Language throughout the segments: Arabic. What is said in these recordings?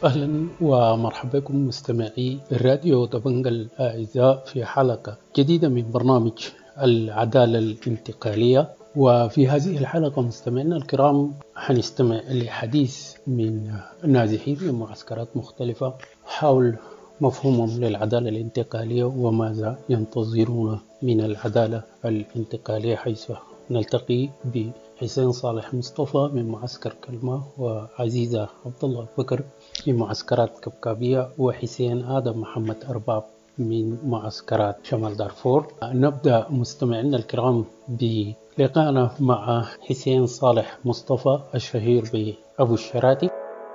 أهلا ومرحبا بكم مستمعي الراديو دبنج الأعزاء في حلقة جديدة من برنامج العدالة الانتقالية. وفي هذه الحلقة مستمعينا الكرام حنستمع لحديث من نازحين من معسكرات مختلفة حول مفهومهم للعدالة الانتقالية وماذا ينتظرون من العدالة الانتقالية، حيث نلتقي بحسين صالح مصطفى من معسكر كلمة وعزيزة عبد الله بكر من معسكرات كبكابية وحسين آدم محمد أرباب من معسكرات شمال دارفور. نبدأ مستمعينا الكرام بلقائنا مع حسين صالح مصطفى الشهير بأبو الشراتي.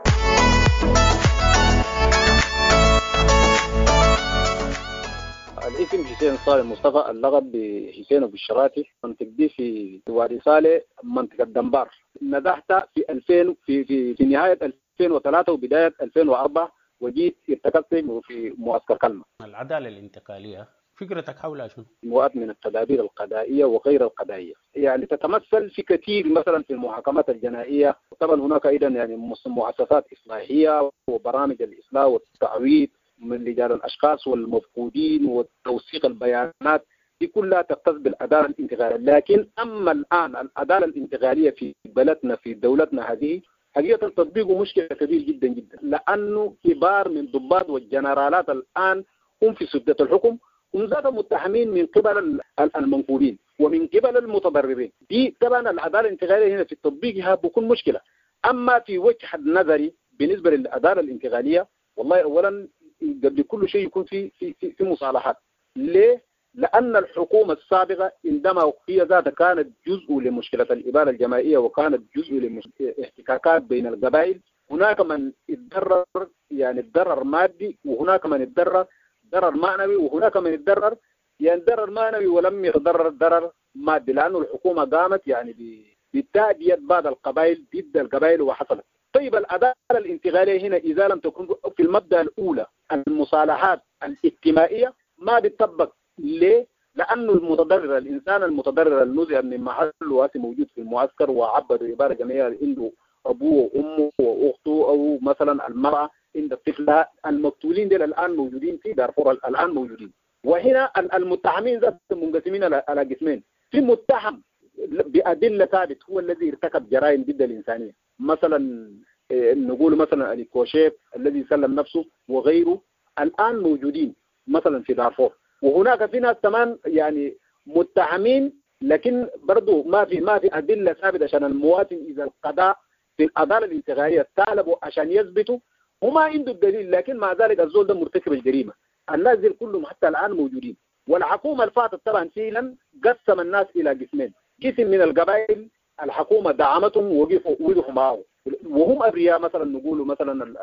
الاسم حسين صالح مصطفى، اللقب بحسين أبو الشراتي، منطقة دي في وادي صالح منطقة دنبار. نزحت في 2000 في نهاية 2003 وبداية 2004، وجيت ارتكبت في معسكر كلمة. العدالة الانتقالية فكرتك حولها شنو؟ مجموعة من التدابير القضائية وغير القضائية، يعني تتمثل في كثير مثلا في المحاكمات الجنائية. طبعا هناك أيضا يعني مؤسسات إصلاحية وبرامج الإصلاح والتعويض من رجال الأشخاص والمفقودين وتوثيق البيانات، دي كلها تختص بالعدالة الانتقالية. لكن أما الآن العدالة الانتقالية في بلدنا في دولتنا هذه حقيقة تطبيقه مشكلة كبير جدا جدا، لأنه كبار من ضباط والجنرالات الآن هم في سدة الحكم، هم ذات متهمين من قبل المنفوذين ومن قبل المتضررين. دي طبعا العدالة الانتقالية هنا في تطبيقها بكون مشكلة. أما في وجه النظري بالنسبة للعدالة الانتقالية، والله أولا قبل كل شيء يكون في مصالحات. ليه؟ لأن الحكومة السابقة عندما هي ذاتها كانت جزء لمشكلة الإبادة الجماعية وكانت جزء لاحتكاكات بين القبائل. هناك من يتضرر يعني الضرر مادي، وهناك من يتضرر ضرر معنوي، وهناك من يتضرر يعني ضرر معنوي ولم يتضرر ضرر مادي، لأنه الحكومة قامت يعني بتأدية بعض القبائل ضد القبائل وحصلت. طيب العدالة الانتقالية هنا إذا لم تكن في المبدأ الأولى المصالحات الاجتماعية ما بتطبق. ليه؟ لأنه المتضرر الإنسان المتضرر النزع من محله واسي موجود في المعسكر وعبد عبارة جماعية عنده أبوه وأمه وأخته، أو مثلا المرأة عند الطفل. المقتولين دول الآن موجودين في دارفور، الآن موجودين. وهنا المتهمين ذاتهم منقسمين على قسمين. في متهم بأدلة ثابت هو الذي ارتكب جرائم ضد الإنسانية، مثلا نقول مثلا الكوشيف الذي سلم نفسه وغيره، الآن موجودين مثلا في دارفور. وهناك في ناس كمان يعني متهمين لكن برضو ما في أدلة ثابتة عشان المواطن إذا القضاء في العدالة الانتقالية طالبوا عشان يثبتوا وما عنده الدليل، لكن مع ذلك الزول ده مرتكب الجريمة. الناس دي كلهم حتى الآن موجودين. والحكومة الفاتت طبعا فعلا قسم الناس إلى قسمين. قسم من القبائل الحكومة دعمتهم ووقفوا معه وهم أبرياء، مثلا نقولوا مثلا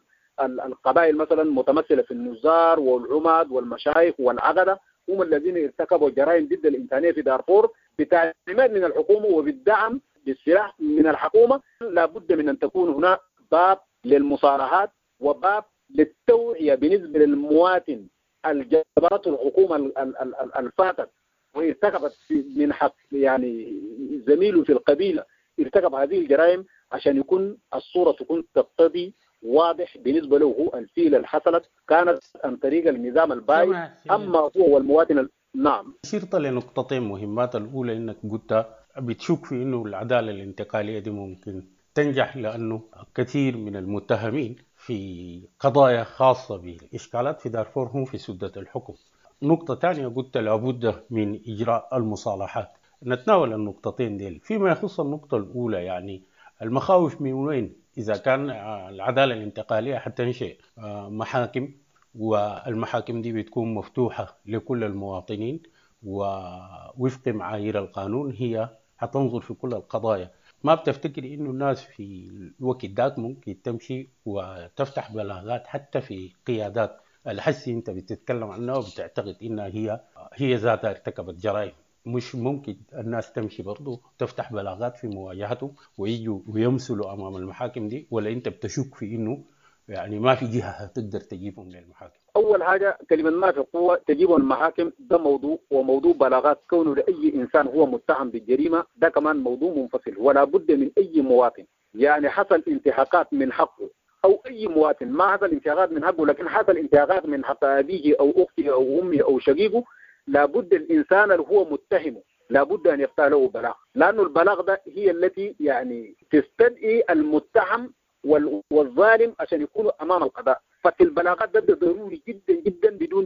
القبائل مثلا متمثلة في النزار والعماد والمشايخ والعقدة، هم الذين ارتكبوا جرائم ضد الإنسانية في دارفور بتعليمات من الحكومة وبالدعم بالسلاح من الحكومة. لابد من أن تكون هناك باب للمصالحات وباب للتوعية بالنسبة للمواطن الجبرته الحكومة الفاتت وارتكبت من حق يعني زميله في القبيلة ارتكب هذه الجرائم، عشان يكون الصورة تكون تقتضي واضح بالنسبة له هو الفيلة اللي حصلت كانت عن طريق النظام الباي، أما هو والمواطن. نعم. شرط لنقطتين مهمات. الأولى إنك قلت بتشك في إنه العدالة الانتقالية دي ممكن تنجح، لأنه كثير من المتهمين في قضايا خاصة بالإشكالات في دارفور هم في سدة الحكم. نقطة ثانية قلت لابد من إجراء المصالحات. نتناول النقطتين دي. فيما يخص النقطة الأولى يعني المخاوف من وين؟ إذا كان العدالة الانتقالية حتنشئ محاكم، والمحاكم دي بتكون مفتوحة لكل المواطنين ووفق معايير القانون، هي حتنظر في كل القضايا. ما بتفتكر إنه الناس في الوقت ذاك ممكن تمشي وتفتح بلاغات حتى في قيادات الحسي أنت بتتكلم عنها وبتعتقد إنها هي ذاتها ارتكبت جرائم؟ مش ممكن الناس تمشي برضو تفتح بلاغات في مواجهتهم ويجوا ويمثلوا أمام المحاكم دي؟ ولا أنت بتشك في إنه يعني ما في جهة هتقدر تجيبهم للمحاكم؟ أول حاجة كلمة ما في قوة تجيبهم المحاكم، ده موضوع، وموضوع بلاغات كونه لأي إنسان هو متهم بالجريمة ده كمان موضوع منفصل. ولا بد من أي مواطن يعني حصل انتهاكات من حقه أو أي مواطن ما حصل انتهاكات من حقه، لكن حصل انتهاكات من حق أبيه أو أخته أو أمه أو شقيقه، لابد الإنسان اللي هو متهمه لابد أن يفتح له بلاغ، لأنه البلاغ ده هي التي يعني تستدعي المتهم والظالم عشان يكونوا أمام القضاء. ففي البلاغات ده ضروري جدا جدا بدون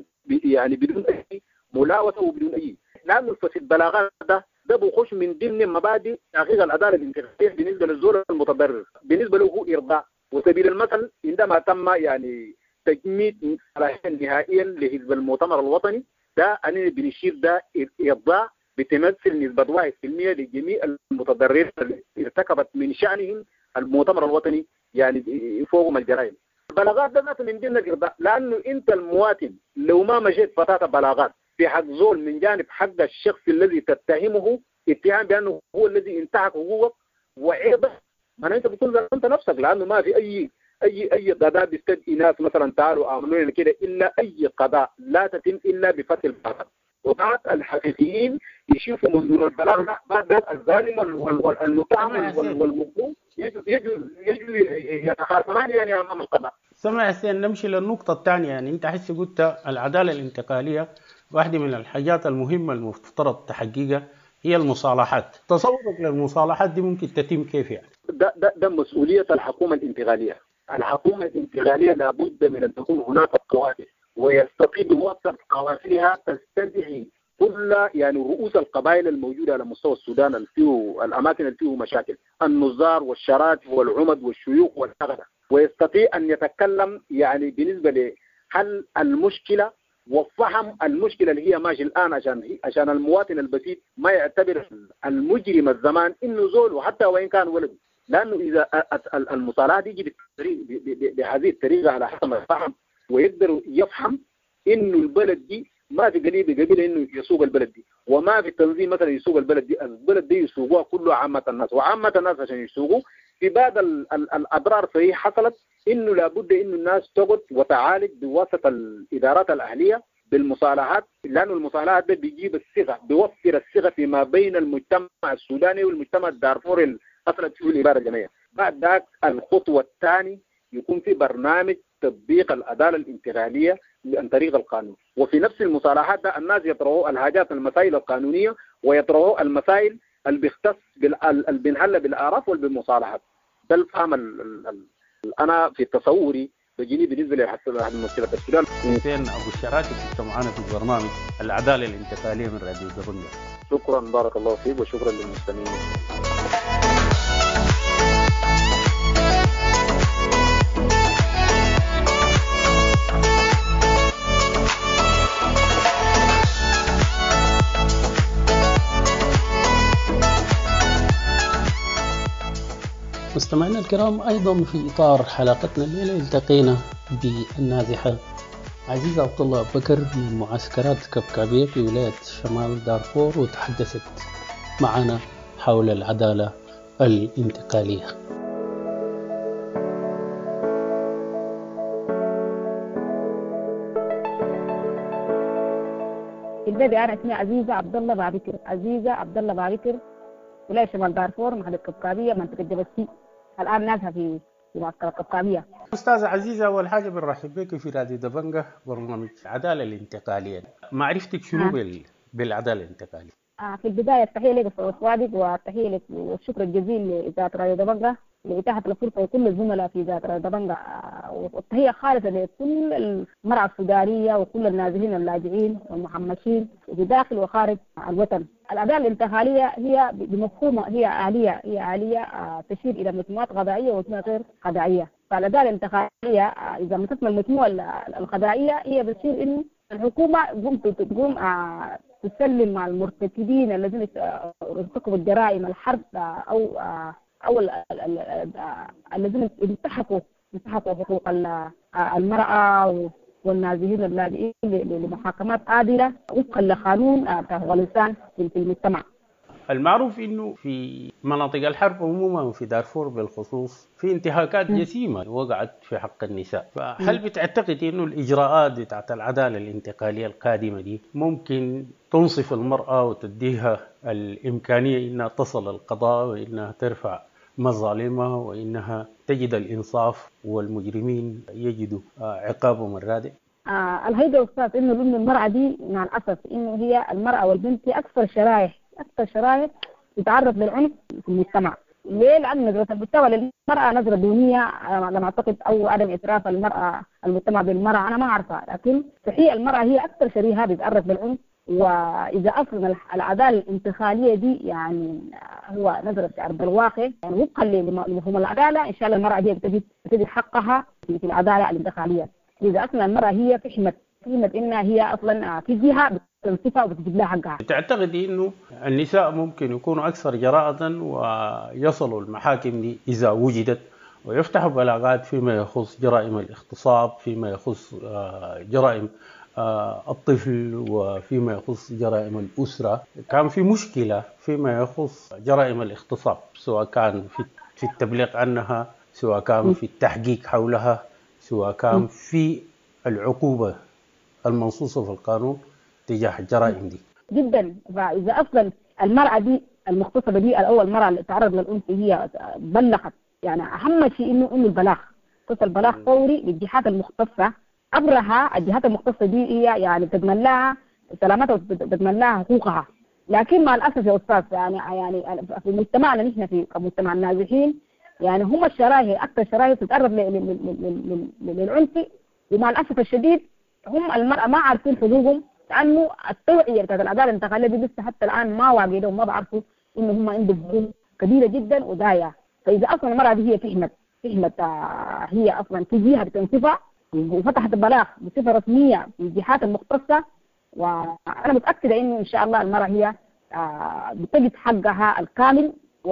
أي ملاوثة وبدون أي، لأنه في البلاغات ده بيخش من ضمن مبادئ تحقيق العدالة الانتخابية بالنسبة للزول المتضرر، بالنسبة له هو إرضاء. وسبيل المثل عندما تم يعني تجميد صلاحيا نهائيا لحزب المؤتمر الوطني، ده أنا بنشير ده إرضاء بتمثل نسبة 1% لجميع المتضررين اللي ارتكبت من شأنهم المؤتمر الوطني يعني فوقهم الجرائم. البلاغات ده ذات من ضمن الإرضاء، لأنه أنت المواطن لو ما مشيت فتاة بلاغات في حق زول من جانب حق الشخص الذي تتهمه اتهام بأنه هو الذي انتهك حقوقك وعيبه، معناه أنت بتكون ظلمت نفسك، لأنه ما في أي قضاء بيستدعي ناس مثلا تعالوا اعملوا لنا كده، إلا أي قضاء لا تتم إلا بفتح البلاغ. وبعد الحقيقيين يشوفوا منظور البلاغ ده، بعد الظالم والمتهم والمظلوم يجوا يتخاصمان يعني أمام القضاء. سمع حسين، نمشي للنقطة الثانية. يعني أنت حس قلت العدالة الانتقالية واحدة من الحاجات المهمة المفترض تحقيقها هي المصالحات. تصورك للمصالحات دي ممكن تتم كيف يعني؟ ده مسؤولية الحكومة الانتقالية. الحكومة الانتقالية لابد من أن تكون هناك قوافل، ويستطيع بواسطة قوافلها تستدعي كل يعني رؤوس القبائل الموجودة على مستوى السودان اللي فيه الأماكن اللي فيه مشاكل، النزار والشراتف والعمد والشيوخ والأغنى، ويستطيع أن يتكلم يعني بالنسبة لحل المشكلة وفهم المشكلة اللي هي ماشي الآن، عشان المواطن البسيط ما يعتبر المجرم الزمان إنه زول وحتى وإن كان ولد، لأنه إذا المصالحة دي بهذه الطريقة على حسب ما يفهم ويقدر يفهم إنه البلد دي ما في قبيلة إنه يسوق البلد دي، وما في تنظيم مثلا يسوق البلد دي، البلد دي يسوقوها كله عامة الناس، وعامة الناس عشان يسوقوا في بعض الأضرار فهي حصلت إنه لابد إنه الناس تقعد وتعالج بواسطة الإدارات الأهلية بالمصالحات، لأنه المصالحات ده بيجيب الثقة، بيوفر الثقة فيما بين المجتمع السوداني والمجتمع الدارفوري اللي أصلت فيه الإدارة الجماعية. بعد ذاك الخطوة الثانية يكون في برنامج تطبيق العدالة الانتقالية عن طريق القانون، وفي نفس المصالحات ده الناس يطرحوا الحاجات المسائل القانونية ويطرحوا المسائل اللي بيختص بنحل بالآراف والبالمصالحات. ده الفهم أنا في تصوري بجيني بالنسبة لحل مشكلة السودان. حسين أبو الشراكة كنت معنا في برنامج العدالة الانتقالية من راديو دبنجة. شكرا، بارك الله فيك، وشكرا للمستمعين. مستمعينا الكرام، أيضا في إطار حلقتنا الليلة التقينا بالنازحة عزيزة عبد الله بكر من معسكرات كبكابية في ولاية شمال دارفور، وتحدثت معنا حول العدالة الانتقالية. البدء أنا اسمي عزيزة عبد الله بابكر، عزيزة عبد الله بابكر، ولاية شمال دارفور، محافظة كبكابية، منطقة جبسي. الآن نازحة في معسكر الكبكابية. أستاذة عزيزة، أول حاجة بنرحب بك في راديو دبنجة برنامج العدالة الانتقالية. معرفتك شنو بالعدالة الانتقالية؟ في البداية التحية لك أستاذ صادق، والتحية لك والشكر الجزيل لإذاعة راديو دبنجة لإتاحة الفرصة لكل الزملاء في إذاعة راديو دبنجة، والتحية خالصة لكل المرأة السودانية وكل النازحين اللاجئين والمحمشين في داخل وخارج الوطن. العدالة الانتقالية هي بمفهومها هي آلية تشير إلى مجموعات قضائية ومجموعات غير قضائية. فالعدالة الانتقالية إذا مسكنا المجموعة القضائية هي بتصير إنه الحكومة تقوم تسلم مع المرتكبين الذين ارتكبوا الجرائم الحرب أو الذين انتهكوا حقوق المرأة والنازحين اللاجئين لمحاكمات عادلة وفقا لقانون حقوق الإنسان في المجتمع. المعروف انه في مناطق الحرب عموما وفي دارفور بالخصوص في انتهاكات جسيمه وقعت في حق النساء، فهل بتعتقد انه الاجراءات بتاعت العداله الانتقاليه القادمه دي ممكن تنصف المراه وتديها الامكانيه انها تصل القضاء وانها ترفع مظالمها وإنها تجد الإنصاف والمجرمين يجدوا عقابهم الرادع؟ الهيدا أستاذ إنه المرأة دي مع الأسف إنه هي المرأة والبنت هي أكثر شرائح تتعرض للعنف في المجتمع. ليه؟ لأن نظرة المجتمع للمرأة نظرة دونية على ما أعتقد، أو عدم إعتراف المجتمع بالمرأة، أنا ما أعرفها، لكن صحيح المرأة هي أكثر شريحة بتتعرض للعنف. وإذا أصلا العدالة الانتقالية دي يعني هو نظرة أرض الواقع، يعني وفقا لمفهوم العدالة إن شاء الله المرأة دي بتجد حقها في العدالة الانتقالية. إذا أصلا المرأة هي فهمت إنها هي أصلا في جهة بتنصفها وبتجيب لها حقها. تعتقدي إنه النساء ممكن يكونوا أكثر جراءة ويصلوا المحاكم دي إذا وجدت ويفتحوا بلاغات فيما يخص جرائم الاغتصاب، فيما يخص جرائم الطفل، وفيما يخص جرائم الأسرة؟ كان في مشكلة فيما يخص جرائم الاغتصاب، سواء كان في التبليغ عنها، سواء كان في التحقيق حولها، سواء كان في العقوبة المنصوصة في القانون تجاه الجرائم دي جدا. فإذا أصلا المرأة دي المغتصبة دي الأول مرة اللي تعرض للعنف هي بلغت، يعني أهم شيء إنه البلاغ، البلاغ فوري للجهات المختصة. أبرها الجهات المختصة دي هي يعني تضمن لها سلامتها وتضمن لها حقوقها. لكن مع الأسف يا أستاذ يعني في مجتمعنا نحن في كمجتمع النازحين يعني هم الشرايح أكثر شرايح تتعرض للعنف. ومع الأسف الشديد هم المرأة ما عارفين حقوقهم، لأنه التوعية بتاعت العدالة الانتقالية دي لسه حتى الآن ما واجدوا، ما بعرفوا إنه هم عندهم حقوق كبيرة جدا وضايعة. فإذا أصلا المرأة دي هي فهمت هي أصلا في جهة بتنصفها وفتحت البلاغ بصفة رسمية في الجهات المختصة، وأنا متأكدة إنه إن شاء الله المرأة هي بتجد حقها الكامل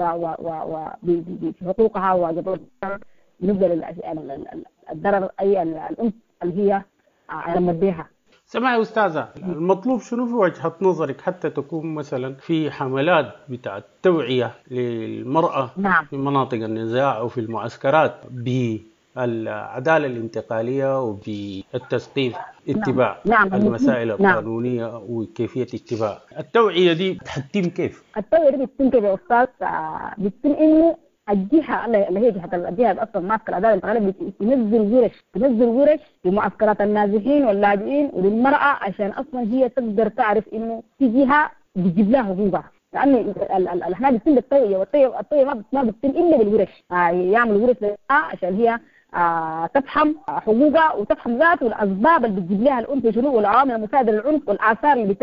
وفي حقوقها وواجباتها بالنسبة للضرر أي الأنف اللي هي علمت بها. سمعي أستاذة، المطلوب شنو في وجهة نظرك حتى تكون مثلا في حملات بتاع التوعية للمرأة نعم. في مناطق النزاع أو في المعسكرات بالعدالة الانتقالية وبالتثقيف اتباع نعم. المسائل القانونية وكيفية اتباع التوعية دي بتتم كيف؟ التوعية دي بتتم كيف يا أستاذ؟ بتتم إنه الجهة اللي هي الجهة أصلا ماسكة العدالة الانتقالية تنزل ورش في معسكرات النازحين واللاجئين وللمرأة عشان أصلا هي تقدر تعرف إنه في جهة بتجيب لها حقوقها. لأن احنا بنتم بالتوعية، والتوعية ما بتتم إلا بالورش. يعمل ورش لها عشان هي تفهم حقوقها وتفهم ذاته والأسباب اللي بتجيب لها العنف شنو، والعوامل المساعدة للعنف والآثار اللي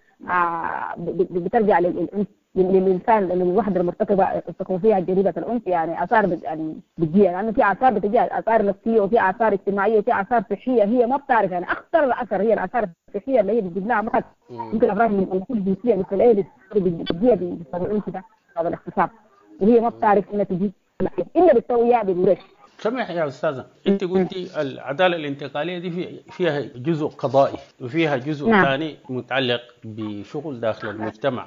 بترجع للعنف للإنسان، للوحدة المرتكبة تكون فيها جريمة العنف. يعني آثار يعني بتجي، لأنه في آثار بتجي آثار نفسية وفي آثار اجتماعية وفي آثار صحية هي ما بتعرف. يعني أخطر الأثر هي الآثار الصحية اللي هي بتجيب لها مرض ممكن أمراض من النقول الجنسية مثل الإيدز اللي بتجيها بسبب العنف ده، هذا الاغتصاب، وهي ما بتعرف إنها تجي إلا بالتوعية بالورش. سمح يا أستاذة، أنت قلتي العدالة الانتقالية دي فيها جزء قضائي وفيها جزء ثاني متعلق بشغل داخل المجتمع.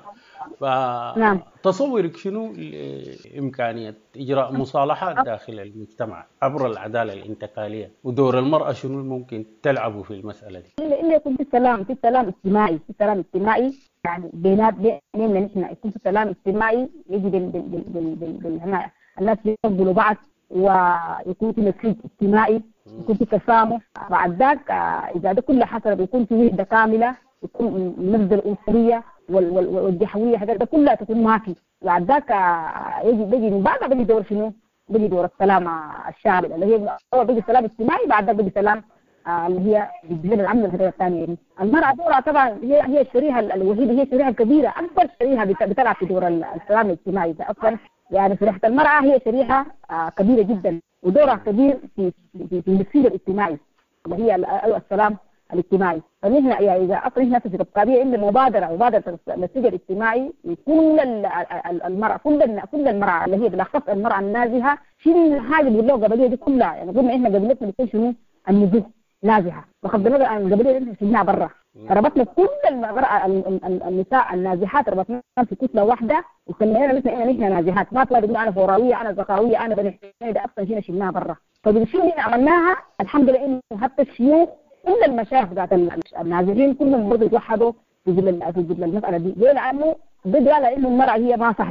فتصورك شنو لإمكانية إجراء مصالحات داخل المجتمع عبر العدالة الانتقالية، ودور المرأة شنو ممكن تلعبه في المسألة دي؟ إلا يكون في سلام اجتماعي، يعني بيننا نحن يكون في سلام اجتماعي يجي بالحماية، الناس يقبلوا بعض ويكون في نسيج اجتماعي، يكون في تسامح. بعد ذاك إذا ده كله حصل بيكون في وحدة كاملة، يكون نبذ الأنصرية والجحوية حاجات ده كلها تكون ما في. بعد ذاك بيجي من بعدها بيجي دور شنو؟ بيجي دور السلام الشعبي اللي هي أول بيجي سلام اجتماعي، بعد ذاك بيجي سلام اللي هي بتجيب العمل الهدايا الثانية دي. المرأة دورها طبعا هي الشريحة الوحيدة، هي الشريحة الكبيرة، أكبر شريحة بتلعب في دور السلام الاجتماعي ده أصلا. يعني شريحة المرأة هي شريحة كبيرة جدا ودورها كبير في النسيج الاجتماعي اللي هي السلام الاجتماعي. فنحن يعني إذا أصلا نحن في الطبيعي عند مبادرة النسيج الاجتماعي كل المرأة كل المرأة اللي هي بالأخص المرأة النازحة شيل حاجة باللغة القبلية دي كلها. يعني قلنا إحنا قبلتنا بتكون شنو؟ النزوح نازحة، بغض النظر عن القبلية اللي شلناها برا، ربطنا كل المرأة النساء النازحات ربطنا في كتلة واحدة وسمينا مثلا إحنا نازحات، ما تقول أنا فوراوية أنا زقاوية أنا بني حميدة، أصلا جينا شلناها برا. فبالشيء اللي عملناها الحمد لله إنه حتى الشيوخ كل المشايخ ذات النازحين كلهم برضه يتوحدوا في المسألة دي. ليه؟ لأنه بدأ إنه المرأة هي ما سهلة،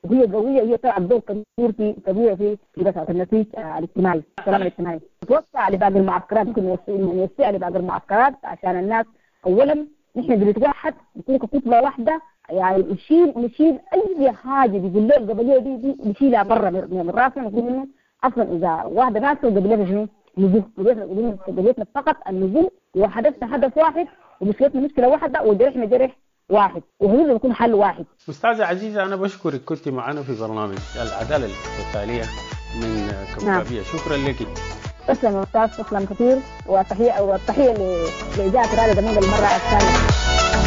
وهي قويه وهي تلعب دور كبير في مساله النسيج الاجتماعي، السلام الاجتماعي. توسع لباقي المعسكرات، ممكن نوسع لباقي المعسكرات عشان الناس اولا نحن بنتوحد نكون كتله واحده، يعني نشيل اي حاجه بيقول له القبليه دي نشيلها برا من راسنا، نقول انه اصلا اذا واحده ناس قبليه شنو؟ نزول، قضيتنا فقط النزول، وحدثنا هدف واحد، ومشكلتنا مشكله واحده، وجرحنا جرح واحد، وهو بيكون حل واحد. أستاذة عزيزة، أنا بشكرك، كنت معنا في برنامج العدالة الانتقالية من كوكبية. شكرا لك. تسلم يا أستاذ، تسلم كثير، والتحية لإذاعة راديو دمنجة المرة الثانية.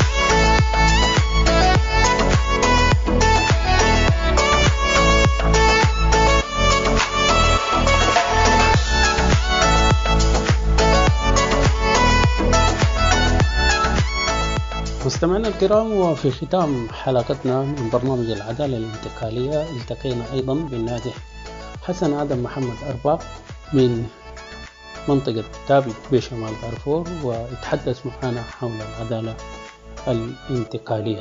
مستمعينا الكرام، وفي ختام حلقتنا من برنامج العدالة الانتقالية التقينا أيضا بالناجح حسن آدم محمد أرباب من منطقة تابي بشمال دارفور، ويتحدث معنا حول العدالة الانتقالية.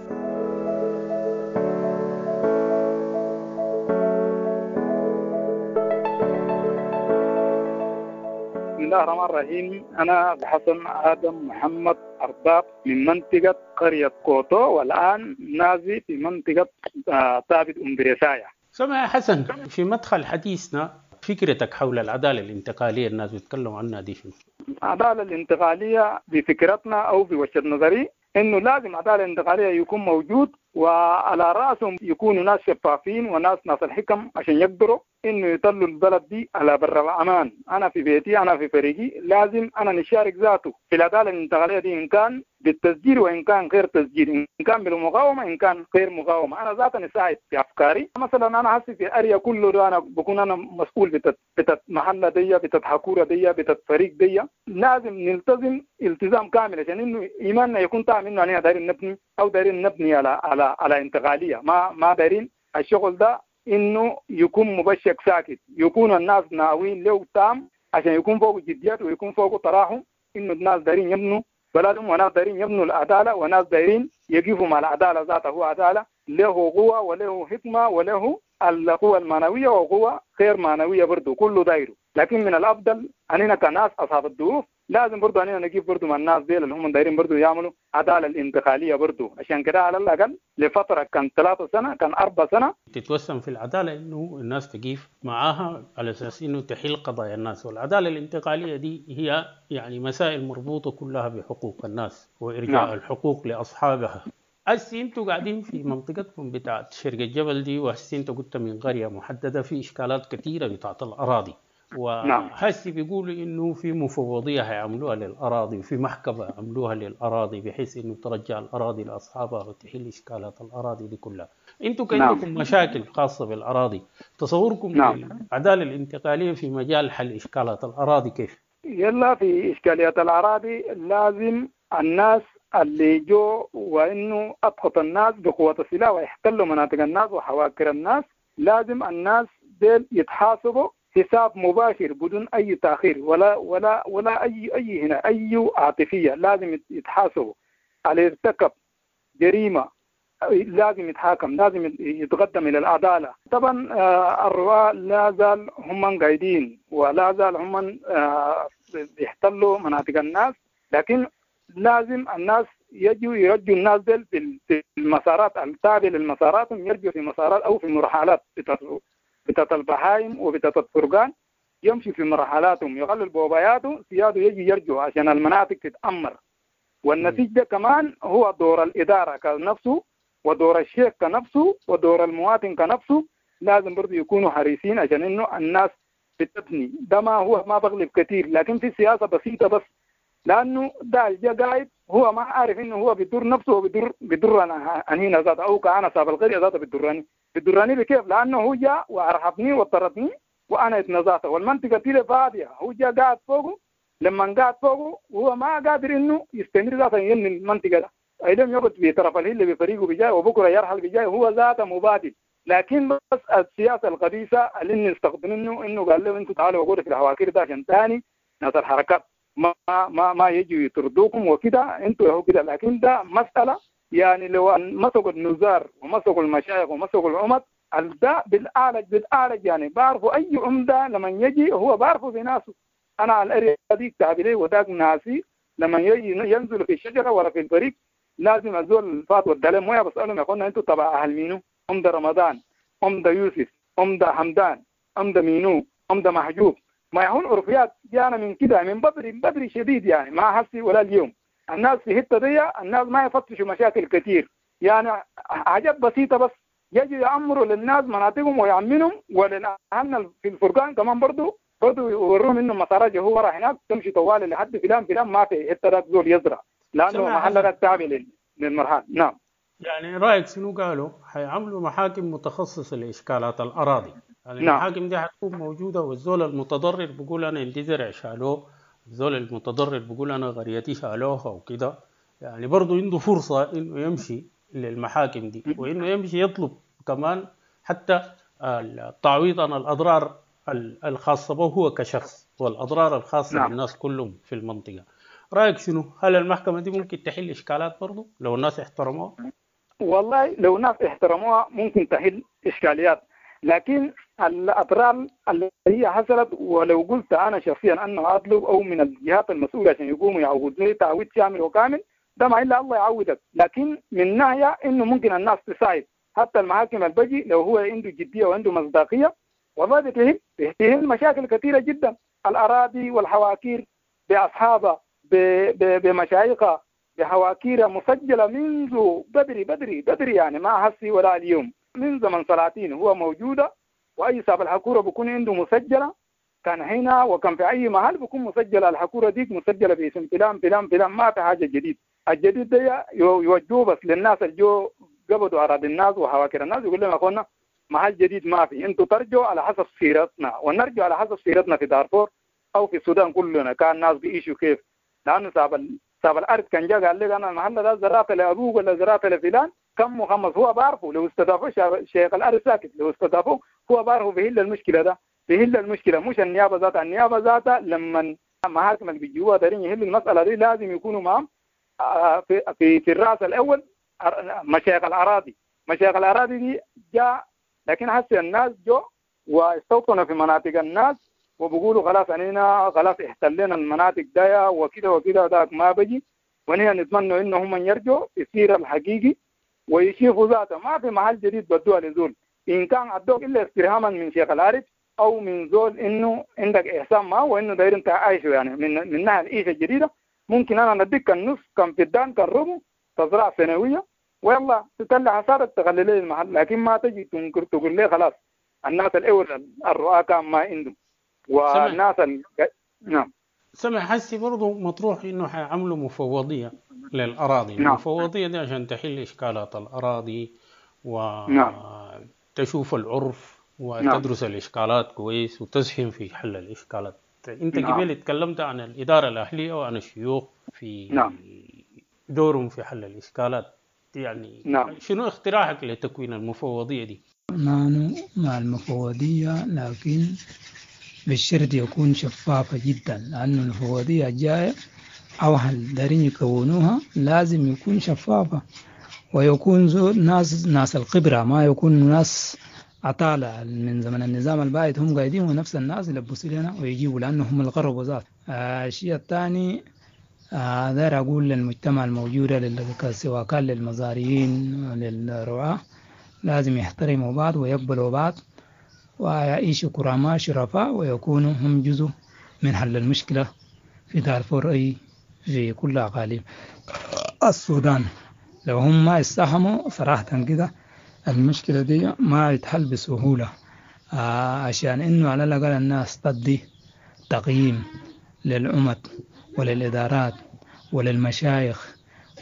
بسم الله الرحمن الرحيم. أنا حسن آدم محمد أرباب من منطقة قرية كوتو، والآن نازي في منطقة تابت أمبريسايا. سمع حسن، في مدخل حديثنا فكرتك حول العدالة الانتقالية الناس بيتكلموا عنها دي شنو؟ العدالة الانتقالية بفكرتنا أو بوجهة نظري إنه لازم عدالة انتقالية يكون موجود، وعلى رأسهم يكونوا ناس شفافين وناس الحكم عشان يقدروا إنه يطلوا البلد دي على بر الأمان. أنا في بيتي، أنا في فريقي، لازم أنا نشارك ذاته في العدالة الانتقالية دي، إن كان بالتسجيل وإن كان غير تسجيل، إن كان بالمقاومة إن كان غير مقاومة. أنا ذاتا نساعد في أفكاري. مثلا أنا حاسس في أريا كله أنا بكون أنا مسؤول بتت محلة دي، بتت حكورة دي، بتت فريق دي. لازم نلتزم التزام كامل عشان إنه إيماننا يكون تام إنه أنا دايرين نبني أو دايرين نبني على انتقالية. ما دايرين الشغل ده إنه يكون مبشر ساكت، يكون الناس ناويين له تام عشان يكون فوق جديات ويكون فوق تراحم، إنه الناس دايرين يبنوا بلدهم، وناس دايرين يبنوا العدالة، وناس دايرين يقفوا مع العدالة ذاتها. هو عدالة له قوة وله حكمة وله القوة المعنوية وقوة غير معنوية برضو، كله دايره. لكن من الأفضل أننا كناس أصحاب الظروف لازم برضو أننا نجيب برضو مع الناس دي اللي هم دايرين برضو يعملوا عدالة الانتقالية برضو، عشان كده على الأقل لفترة كان 3 سنة كان 4 سنة تتوسم في العدالة إنه الناس تقيف معاها على أساس إنه تحل قضايا الناس. والعدالة الانتقالية دي هي يعني مسائل مربوطة كلها بحقوق الناس وإرجاع الحقوق لأصحابها. هسي انتوا قاعدين في منطقتكم بتاعت شرق الجبل دي، وهسي انتوا قلت من قرية محددة، في إشكالات كثيرة بتاعت الأراضي، وهسي بيقولوا إنه في مفوضية هيعملوها للأراضي، وفي محكمة عملوها للأراضي بحيث إنه ترجع الأراضي لأصحابها وتحل إشكالات الأراضي دي كلها. انتوا عندكم مشاكل خاصة بالأراضي، تصوركم للعدالة الانتقالية في مجال حل إشكالات الأراضي كيف؟ يلا في إشكاليات الأراضي لازم الناس اللي جو وإنه أبخط الناس بقوة السلاح ويحتلوا مناطق الناس وحواكر الناس، لازم الناس ديل يتحاسبوا حساب مباشر بدون أي تأخير ولا أي هنا أي عاطفية. لازم يتحاسبوا على ارتكب جريمة، لازم يتحاكم، لازم يتقدم إلى العدالة. طبعا الرواة لا زال هم قايدين ولا زال هم يحتلوا مناطق الناس، لكن لازم الناس يرجوا الناس دل في المسارات التابعة للمسارات، يرجوا في مسارات أو في مرحلات بتاعت البهايم وبتاعت الفرقان، يمشي في مرحلاتهم، يغلل بوباياته سياده يجي يرجوا عشان المناطق تتأمر. والنتيجة ده كمان هو دور الإدارة كنفسه ودور الشيخ كنفسه ودور المواطن كنفسه، لازم برضو يكونوا حريصين عشان إنه الناس بتبني. ده ما بغلب كتير، لكن في سياسة بسيطة بس، لأنه ده الجا قاعد هو ما عارف إنه هو بيضر نفسه وبيضر أنا هنا ذات، أو كأنا صاحب القرية ذات بيضرني بكيف؟ لأنه هو جاء وعرفني وطردني وأنا اتنزعت والمنطقة دي فاضية، هو جاء قاعد فوقه، لما قاعد فوقه هو ما قادر إنه يستمر ذاته يبني المنطقة ده، أيضا يقعد بطرف الهيل بفريقه بجاي وبكرة يرحل بجاي، هو ذاته مبادئ. لكن بس السياسة الخبيثة اللي نستخدمه إنه قال له أنتوا تعالوا وقولوا في الحواكر ده عشان تاني ناس الحركات ما يجوا يطردوكم وكده، انتوا هو كده. لكن ده مسألة يعني لو مسكوا النزار ومسكوا المشايخ ومسكوا العمد ده بالآلج يعني بعرفوا أي عمدة لما يجي هو بعرفوا بناسه. أنا على الأريا دي تعبيري وداك ناسي لما يجي ينزل في الشجرة ولا في الفريق لازم أزول الفات والدلم ويا بسألهم يقولون أنتوا تبع أهل مينو؟ عمدة رمضان، عمدة يوسف، عمدة حمدان، عمدة مينو، عمدة محجوب. ما يهون عرفيات جانا من كده من بدري شديد يعني ما حسي ولا اليوم. الناس في حتة دي الناس ما يفتشوا مشاكل كتير يعني حاجات بسيطة بس يجي يأمروا للناس مناطقهم ويأمنهم وللأهل في الفرقان كمان برضو يوروهم إنه مسارات هو راح هناك تمشي طوال لحد فلان ما في حتة ذاك زول يزرع لأنه محل ذاك تابع للمرحال. نعم. يعني رأيك شنو قالوا؟ حيعملوا محاكم متخصصة لإشكالات الأراضي. يعني نعم. المحاكم دي حتكون موجودة والزول المتضرر بيقول أنا عندي زرع شالوه، الزول المتضرر بيقول أنا قريتي شالوها وكده. يعني برضو عنده فرصة إنه يمشي للمحاكم دي وإنه يمشي يطلب كمان حتى التعويض عن الأضرار الخاصة به هو كشخص والأضرار الخاصة نعم. بالناس كلهم في المنطقة. رأيك شنو؟ هل المحكمة دي ممكن تحل إشكالات برضو لو الناس احترموها؟ والله لو ناس احترموها ممكن تحل إشكاليات، لكن الأضرار اللي هي حصلت ولو قلت أنا شخصيا أنه أطلب أو من الجهات المسؤولة عشان يقوموا يعوضوا لي تعويض شامل وكامل ده ما إلا الله يعوضك، لكن من ناحية إنه ممكن الناس تساعد حتى المحاكم البجي لو هو عنده جدية وعنده مصداقية والله بتهم مشاكل كثيرة جدا. الأراضي والحواكير بأصحابها بمشايخها بحواكير مسجلة منذ بدري يعني ما حسي ولا اليوم من زمن سلاطين هو موجودة، وأي صاحب الحكورة بيكون عنده مسجلة كان هنا وكان في أي محل بيكون مسجلة الحكورة ديك مسجلة باسم فلان ما في حاجة جديد. الجديد ده يوجهوه بس للناس الجو قبضوا أراضي الناس وحواكير الناس يقول لهم يا أخوانا محل جديد ما في، أنتوا ترجعوا على حسب سيرتنا ونرجع على حسب سيرتنا في دارفور أو في السودان كلنا كان الناس بيعيشوا كيف. لأنه صاحب الأرض كان جا قال لك أنا المحل ده زرعت لأبوك ولا زرعت لفلان كم مخمس هو بعرفه لو استضافوا شيخ الأرض ساكت لو استضافوا هو بعرفه بيحل المشكلة ده بيحل المشكلة مش النيابة ذاتها لما محاكم اللي بيجوا دارين يحلوا المسألة دي لازم يكونوا معهم في الرأس الأول مشايخ الأراضي دي جاء، لكن حسي الناس جو واستوطنوا في مناطق الناس وبيقولوا خلاص أننا خلاص احتلنا المناطق دايا وكده ذاك ما بجي، ونحن نتمنى إنهم يرجعوا يصير الحقيقي ويشوفوا ذاته ما في محل جديد بدوها لزول إن كان عدوك إلا استرهاما من شيخ العارف أو من زول إنه عندك إحسان ما وإنه داير أنت عايشه يعني من ناحية العيشة الجديدة ممكن أنا نديك النص كم فدان كم ربع تزرع سنوية ويلا تطلع حصارة تخلي لي المحل، لكن ما تجي تنكر تقول لي خلاص الناس الأول الرؤى كان ما عندهم والناس نعم. سمع حسي برضو مطروح إنه حيعملوا مفوضية للأراضي. نعم. المفوضية دي عشان تحل إشكالات الأراضي وتشوف العرف وتدرس الإشكالات كويس وتسهم في حل الإشكالات. أنت قبل اتكلمت عن الإدارة الأهلية وعن الشيوخ في دورهم في حل الإشكالات يعني شنو اقتراحك لتكوين المفوضية دي؟ مع المفوضية لكن بالشرط يكون شفافة جدا، لأن المفوضية الجاية أو دارين يكونوها لازم يكون شفافة ويكون ناس الخبرة ما يكون ناس عطالة من زمن النظام البائد هم قاعدين ونفس الناس يلبسوا لنا ويجيبوا لأنهم الغرب ذات. الشيء الثاني داير أقول للمجتمع الموجودة سواء كان للمزارعين وللرعاة لازم يحترموا بعض ويقبلوا بعض ويعيشوا كرامة شرفاء ويكونوا هم جزء من حل المشكلة في دارفور أي في كل أقاليم السودان. لو هم ما يستحموا صراحة كده المشكلة دي ما يتحل بسهولة، عشان إنه على الأقل الناس تدي تقييم للأمد وللإدارات وللمشايخ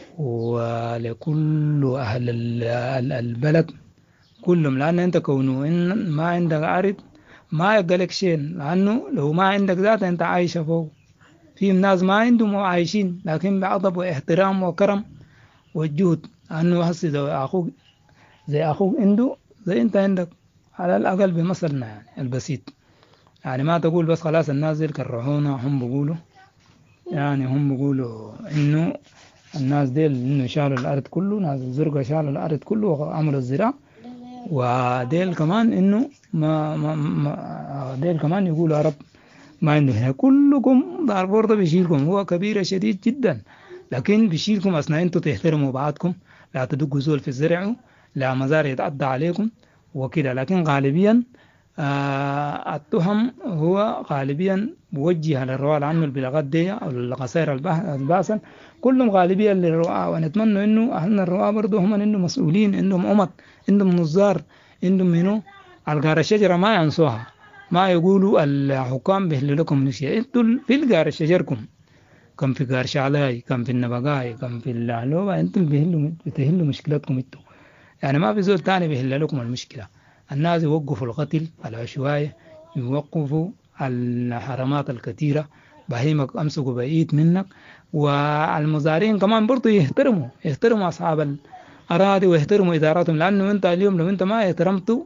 ولكل أهل البلد كلهم، لأن أنت كونه إن ما عندك عرض ما يقلك شيء، لأنه لو ما عندك ذات أنت عايش فوق. في ناس ما عندهم عايشين لكن بعضب واحترام وكرم وجود، لأنه هسي زي أخوك عنده زي أنت عندك على الأقل بمثلنا يعني البسيط. يعني ما تقول بس خلاص الناس ذلك الرعونة هم بيقولوا إنه الناس ديل إنه شالوا الأرض كله، ناس الزرقاء شالوا الأرض كله وعملوا الزراعة. وديل كمان إنه ديل كمان يقولوا عرب ما عنده هنا. كلكم دارفور ده بيشيلكم، هو كبيرة شديد جدا، لكن بيشيلكم أثناء أنتوا تحترموا بعضكم، لا تدقوا زول في الزرع، لا مزار يتعدى عليكم وكده. لكن غالبيا التهم هو غالبيا موجهة للرواة عنه البلاغات دي أو القصائر الباسل، كلهم غالبيا للرواة. ونتمنى إنه أهلنا الرواة برضو هم إنه مسؤولين، عندهم أمط، عندهم نظار، عندهم منو القار الشجرة ما ينسوها، ما يقولوا الحكام بيحلوا لكم نشيء. انتوا في القار شجركم، كم في قار شعلاي، كم في النبقاي، كم في العلوبة، انتوا بتهلوا مشكلتكم انتوا. يعني ما في زول تاني بيحل لكم المشكلة. الناس يوقفوا القتل العشوائي، يوقفوا الحرامات الكثيرة، بهيمك أمسكوا بقيت منك. والمزارعين كمان برضو يحترموا أصحاب الأراضي ويحترموا إداراتهم، لأنه أنت اليوم لو أنت ما احترمتوا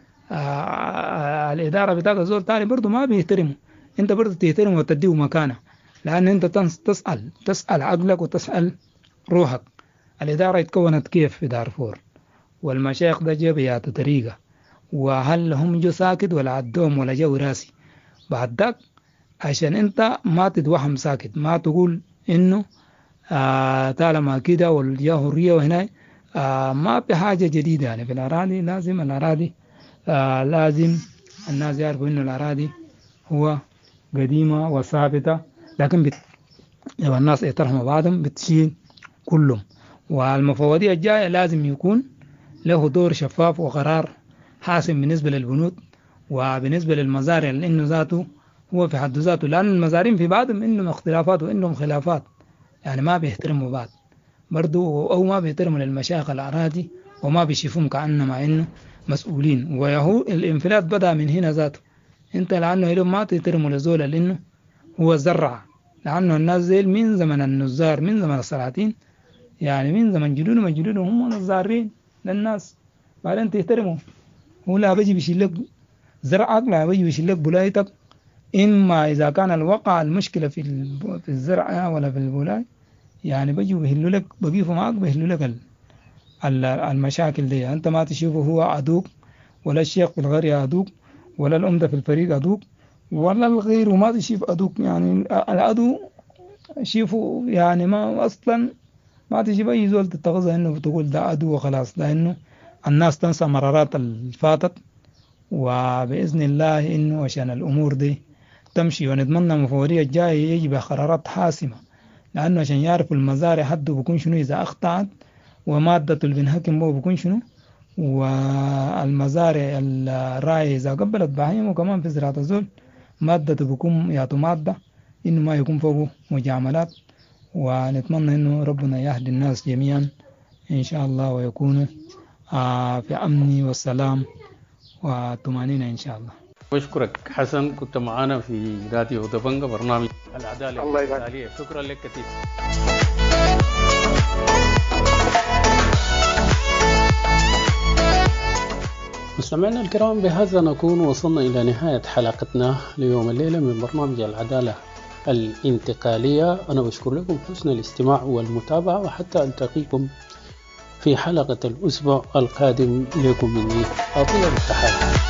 الإدارة بتاعك زول تاني برضو ما بيحترموا، أنت برضو تحترمه وتديه مكانه، لأن أنت تسأل عقلك وتسأل روحك. الإدارة اتكونت كيف في دارفور، والمشايخ ده جاء بيات طريقة، وهل هم جو ساكت ولا عدوهم ولا جو راسي بعد ذاك، عشان انت ما تتوهم ساكت، ما تقول انه طالما كده والجاه حرية وهنا ما في حاجة جديدة. يعني في الأراضي لازم الأراضي لازم الناس يعرفوا انه الأراضي هو قديمة وثابتة، لكن لو الناس يترحموا بعضهم بتشيل كلهم. والمفوضية الجاية لازم يكون له دور شفاف وقرار حاسم بالنسبة للبنود وبالنسبة للمزارع، لأنه ذاته هو في حد ذاته، لأن المزارعين في بعضهم عندهم اختلافات وعندهم خلافات، يعني ما بيحترموا بعض برضو، أو ما بيحترموا للمشايخ الأراضي وما بيشوفهم كأنما إنه مسؤولين. ويهو الانفلات بدأ من هنا ذاته، أنت لأنه اليوم ما تحترموا لزول لأنه هو زرع، لأنه الناس زي من زمن النزار، من زمن السلاطين، يعني من زمن جدودهم هم نزارين للناس، بعدين تحترموا. هو لا بيجي بيشيل لك زرعك، لا بيجي بيشيل لك بلايتك، إما إذا كان الوقع المشكلة في الزرع ولا في البلاي، يعني بيجوا بيحلوا لك، بقيفوا معك بيحلوا لك المشاكل دي. أنت ما تشوفه هو عدوك، ولا الشيخ في القرية عدوك، ولا الأمة في الفريق عدوك، ولا الغير وما تشوف عدوك. يعني العدو شوفوا يعني ما أصلا ما تجيب أي زول تتغذى إنه تقول ده عدو وخلاص، لأنه الناس تنسى مرارات الفاتت. وبإذن الله إنه عشان الأمور دي تمشي، ونتمنى المفوضية الجاية يجب قرارات حاسمة، لأنه عشان يعرفوا المزارع حده بكون شنو إذا أخطأت، ومادة اللي بنحكم به بكون شنو، والمزارع الراعي إذا قبلت بهيمه كمان في زراعة الزول مادة بكون يعطوا مادة إنه ما يكون فوقه مجاملات. ونتمنى إنه ربنا يهدي الناس جميعا إن شاء الله، ويكونوا في أمن والسلام والطمأنينة إن شاء الله. بشكرك حسن، كنت معنا في راديو دبنجة برنامج العدالة الانتقالية. شكرا لك كثير. مستمعينا الكرام، بهذا نكون وصلنا إلى نهاية حلقتنا ليوم الليلة من برنامج العدالة الانتقالية. أنا بشكر لكم حسن الاستماع والمتابعة، وحتى ألتقيكم في حلقة الأسبوع القادم. لكم مني أطيب التحية.